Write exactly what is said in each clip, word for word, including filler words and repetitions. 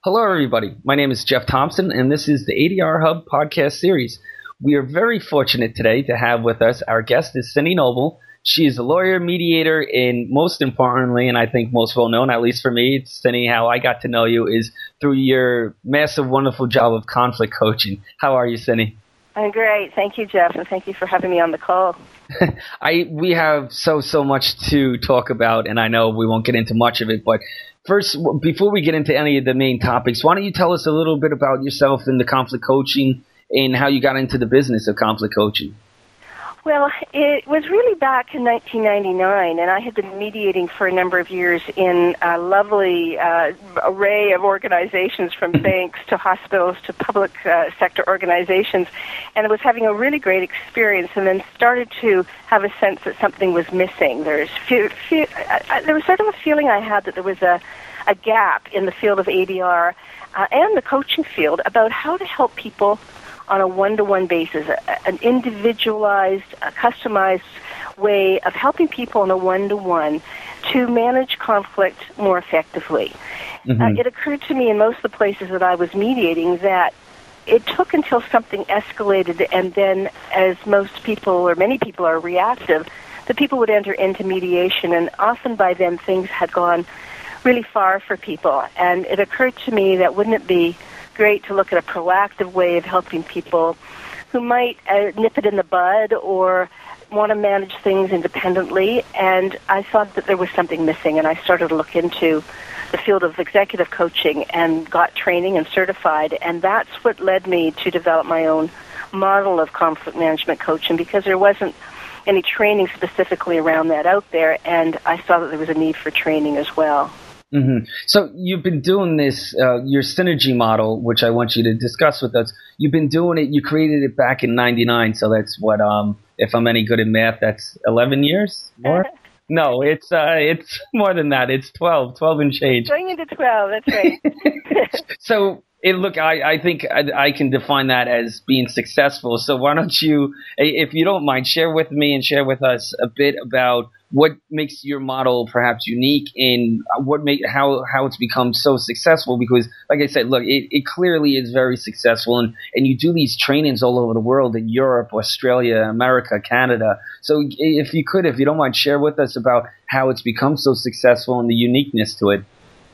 Hello, everybody. My name is Jeff Thompson, and this is the A D R Hub podcast series. We are very fortunate today to have with us our guest is Cindy Noble. She is a lawyer, mediator, and most importantly, and I think most well known, at least for me, Cindy, how I got to know you is through your massive, wonderful job of conflict coaching. How are you, Cindy? I'm great. Thank you, Jeff, and thank you for having me on the call. I we have so, so much to talk about, and I know we won't get into much of it, but first, before we get into any of the main topics, why don't you tell us a little bit about yourself and the conflict coaching and how you got into the business of conflict coaching? Well, it was really back in nineteen ninety-nine, and I had been mediating for a number of years in a lovely uh, array of organizations, from banks to hospitals to public uh, sector organizations, and I was having a really great experience, and then started to have a sense that something was missing. There's few, few, uh, there was sort of a feeling I had that there was a, a gap in the field of A D R uh, and the coaching field about how to help people on a one-to-one basis, an individualized, a customized way of helping people on a one-to-one to manage conflict more effectively. Mm-hmm. Uh, it occurred to me in most of the places that I was mediating that it took until something escalated, and then, as most people or many people are reactive, the people would enter into mediation, and often by then things had gone really far for people. And it occurred to me that wouldn't it be great to look at a proactive way of helping people who might uh, nip it in the bud or want to manage things independently. And I thought that there was something missing, and I started to look into the field of executive coaching and got training and certified, and that's what led me to develop my own model of conflict management coaching, because there wasn't any training specifically around that out there, and I saw that there was a need for training as well. Mm-hmm. So you've been doing this, uh, your synergy model, which I want you to discuss with us. You've been doing it. You created it back in ninety-nine. So that's what, um, if I'm any good at math, that's eleven years more. No, it's uh, it's more than that. It's twelve, twelve and change. Going into twelve. That's right. So it, look, I, I think I, I can define that as being successful. So why don't you, if you don't mind, share with me and share with us a bit about what makes your model perhaps unique, and what make how how it's become so successful. Because, like I said, look, it, it clearly is very successful, and, and you do these trainings all over the world, in Europe, Australia, America, Canada. So if you could, if you don't mind, share with us about how it's become so successful and the uniqueness to it.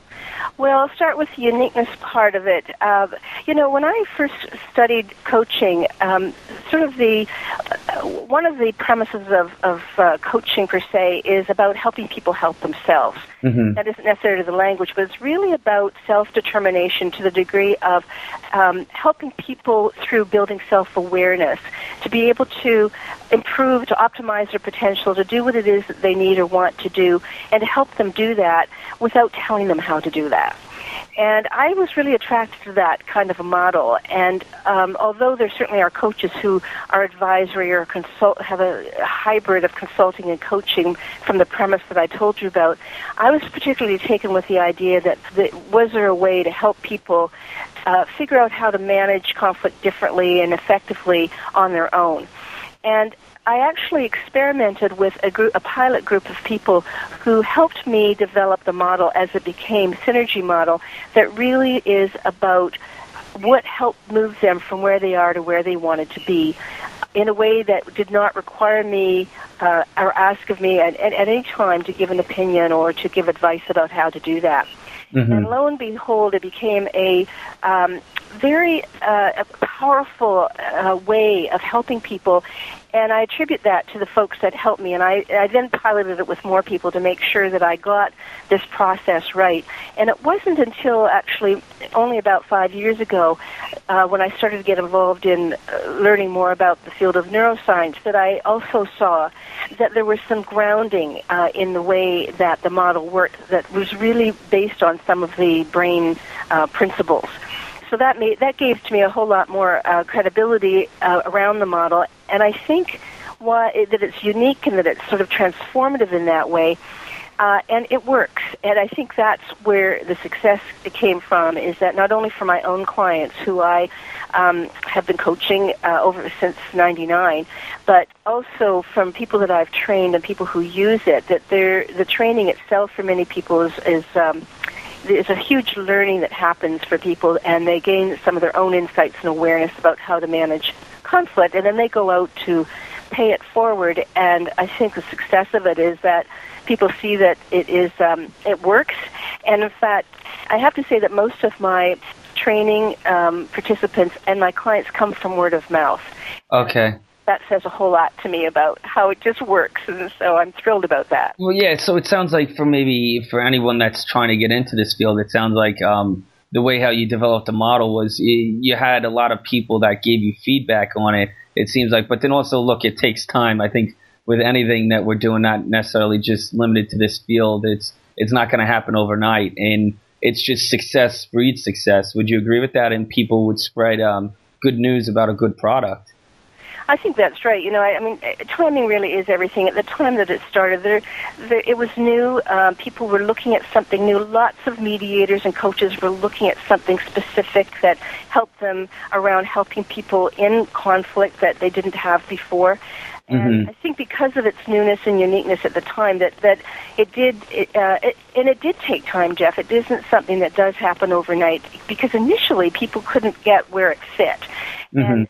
Well, I'll start with the uniqueness part of it. Uh, you know, when I first studied coaching, um, sort of the uh, one of the premises of, of uh, coaching per se is about helping people help themselves. Mm-hmm. That isn't necessarily the language, but it's really about self-determination to the degree of um, helping people through building self-awareness, to be able to improve, to optimize their potential, to do what it is that they need or want to do, and to help them do that without telling them how to do that. And I was really attracted to that kind of a model. And um, although there certainly are coaches who are advisory or consult, have a hybrid of consulting and coaching from the premise that I told you about, I was particularly taken with the idea that, that was there a way to help people uh, figure out how to manage conflict differently and effectively on their own. And I actually experimented with a group, a pilot group of people who helped me develop the model as it became Synergy model, that really is about what helped move them from where they are to where they wanted to be, in a way that did not require me uh, or ask of me at, at any time to give an opinion or to give advice about how to do that. Mm-hmm. And lo and behold, it became a um, very uh, a powerful uh, way of helping people. And I attribute that to the folks that helped me. And I, I then piloted it with more people to make sure that I got this process right. And it wasn't until actually only about five years ago uh, when I started to get involved in uh, learning more about the field of neuroscience that I also saw that there was some grounding uh, in the way that the model worked that was really based on some of the brain uh, principles. So that made, that gave to me a whole lot more uh, credibility uh, around the model, and I think why, that it's unique and that it's sort of transformative in that way, uh, and it works. And I think that's where the success came from, is that not only for my own clients, who I um, have been coaching uh, over since ninety-nine, but also from people that I've trained and people who use it, that they're, the training itself for many people is, is um, there's a huge learning that happens for people, and they gain some of their own insights and awareness about how to manage conflict, and then they go out to pay it forward. And I think the success of it is that people see that it is um, it works. And in fact, I have to say that most of my training um, participants and my clients come from word of mouth. Okay. That says a whole lot to me about how it just works, and so I'm thrilled about that. Well, yeah, so it sounds like for maybe for anyone that's trying to get into this field, it sounds like um, the way how you developed the model was you, you had a lot of people that gave you feedback on it, it seems like. But then also, look, it takes time. I think with anything that we're doing, not necessarily just limited to this field, it's it's not going to happen overnight. And it's just success breeds success. Would you agree with that? And people would spread um, good news about a good product. I think that's right. You know, I, I mean, timing really is everything. At the time that it started, there, there it was new. Um, people were looking at something new. Lots of mediators and coaches were looking at something specific that helped them around helping people in conflict that they didn't have before. And mm-hmm. I think because of its newness and uniqueness at the time, that, that it did, it, uh, it, and it did take time, Jeff. It isn't something that does happen overnight, because initially people couldn't get where it fit. Mm-hmm. And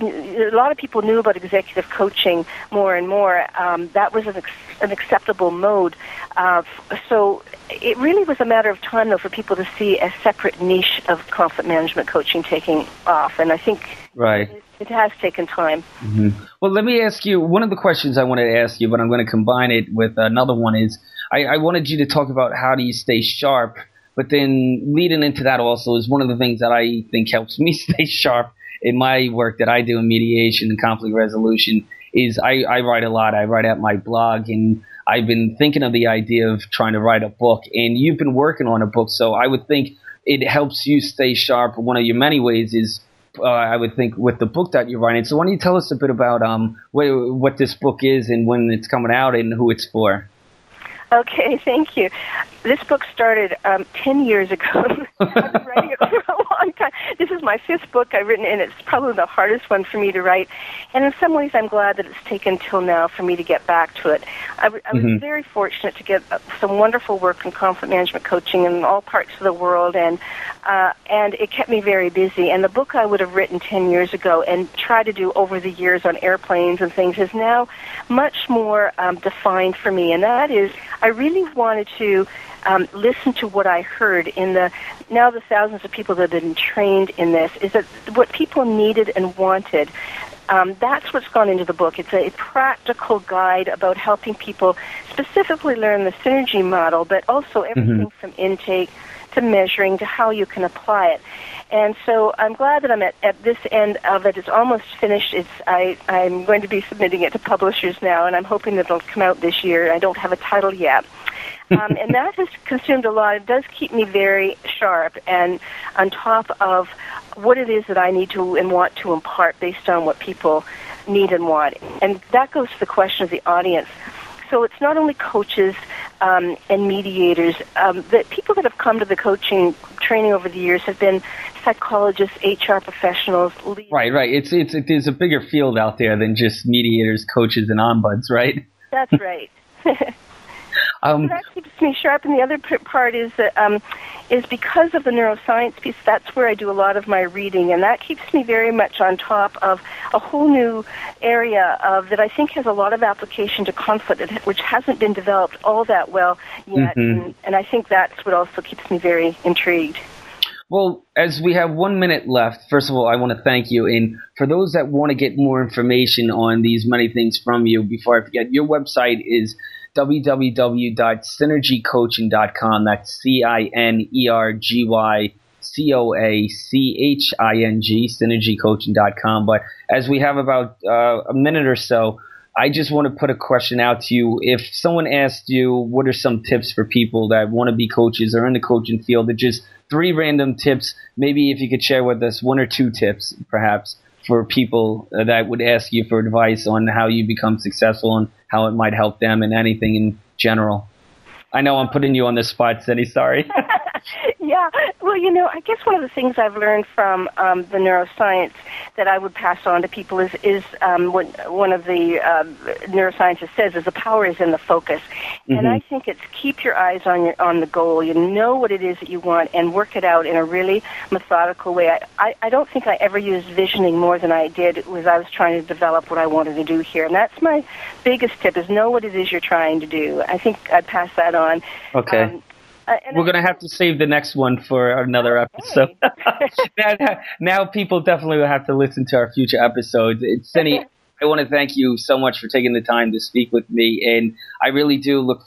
a lot of people knew about executive coaching more and more. Um, that was an, ex- an acceptable mode. Uh, so it really was a matter of time, though, for people to see a separate niche of conflict management coaching taking off. And I think right. it, it has taken time. Mm-hmm. Well, let me ask you, one of the questions I wanted to ask you, but I'm going to combine it with another one, is I, I wanted you to talk about how do you stay sharp, but then leading into that also is one of the things that I think helps me stay sharp in my work that I do in mediation and conflict resolution is I, I write a lot. I write at my blog, and I've been thinking of the idea of trying to write a book, and you've been working on a book, so I would think it helps you stay sharp. One of your many ways is, uh, I would think, with the book that you're writing. So why don't you tell us a bit about um what, what this book is and when it's coming out and who it's for? Okay, thank you. This book started um, ten years ago. I've been writing it for a long time. This is my fifth book I've written, and it's probably the hardest one for me to write. And in some ways, I'm glad that it's taken till now for me to get back to it. I, I was mm-hmm. very fortunate to get some wonderful work in conflict management coaching in all parts of the world, and uh, and it kept me very busy. And the book I would have written ten years ago and tried to do over the years on airplanes and things is now much more um, defined for me, and that is I really wanted to um, listen to what I heard in the, now the thousands of people that have been trained in this, is that what people needed and wanted. Um, that's what's gone into the book. It's a practical guide about helping people specifically learn the synergy model, but also everything mm-hmm. from intake to measuring to how you can apply it. And so I'm glad that I'm at, at this end of it. It's almost finished. It's I, I'm going to be submitting it to publishers now, and I'm hoping that it'll come out this year. I don't have a title yet. Um, and that has consumed a lot. It does keep me very sharp and on top of what it is that I need to and want to impart based on what people need and want. And that goes to the question of the audience. So it's not only coaches um, and mediators. Um, the people that have come to the coaching training over the years have been psychologists, H R professionals, leaders. Right, right. It's it's it, there's a bigger field out there than just mediators, coaches, and ombuds, right? That's right. um, so that keeps me sharp. And the other part is that um, is because of the neuroscience piece. That's where I do a lot of my reading, and that keeps me very much on top of a whole new area of that I think has a lot of application to conflict, which hasn't been developed all that well yet. Mm-hmm. And, and I think that's what also keeps me very intrigued. Well, as we have one minute left, first of all, I want to thank you. And for those that want to get more information on these many things from you, before I forget, your website is w w w dot synergy coaching dot com. That's C I N E R G Y C O A C H I N G, synergy coaching dot com. But as we have about uh, a minute or so, I just want to put a question out to you. If someone asked you, what are some tips for people that want to be coaches or in the coaching field, that just three random tips, maybe if you could share with us one or two tips, perhaps, for people that would ask you for advice on how you become successful and how it might help them and anything in general. I know I'm putting you on the spot, Cindy. Sorry. Yeah. Well, you know, I guess one of the things I've learned from um, the neuroscience that I would pass on to people is, is um, what one of the uh, neuroscientists says is the power is in the focus. Mm-hmm. And I think it's keep your eyes on your on the goal. You know what it is that you want and work it out in a really methodical way. I, I, I don't think I ever used visioning more than I did was I was trying to develop what I wanted to do here. And that's my biggest tip is know what it is you're trying to do. I think I'd pass that on. Okay. Um, Uh, We're going to have to save the next one for another episode. now, now people definitely will have to listen to our future episodes. Cindy, I want to thank you so much for taking the time to speak with me, and I really do look